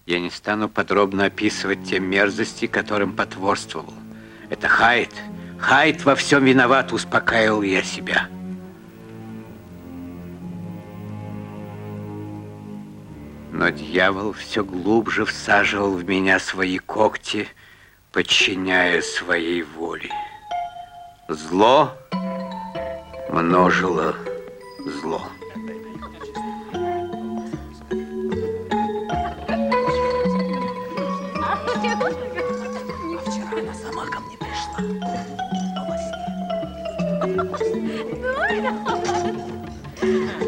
Я не стану подробно описывать те мерзости, которым потворствовал. Это Хайд. Хайд во всем виноват, успокаивал я себя. Но дьявол все глубже всаживал в меня свои когти, подчиняя своей воле. Зло множило зло. Вчера она сама ко мне пришла. Во сне.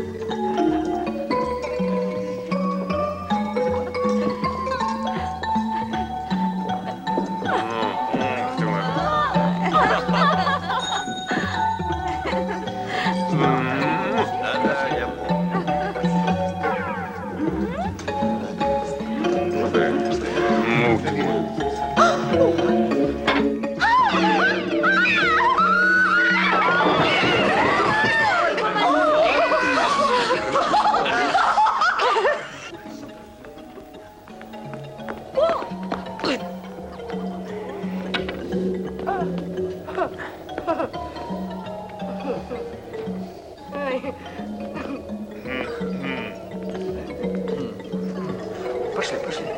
Пошли, пошли.